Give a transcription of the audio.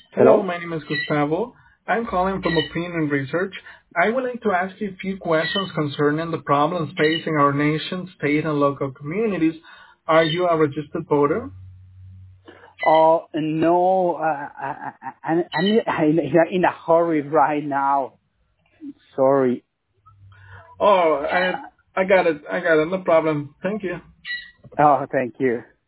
Hello, Hello? my name is Gustavo. I'm calling from Opinion Research. I would like to ask you a few questions concerning the problems facing our nation, state, and local communities. Are you a registered voter? Oh, no, I'm in a hurry right now. Sorry. Oh, I got it. I got it. No problem. Thank you. Oh, thank you.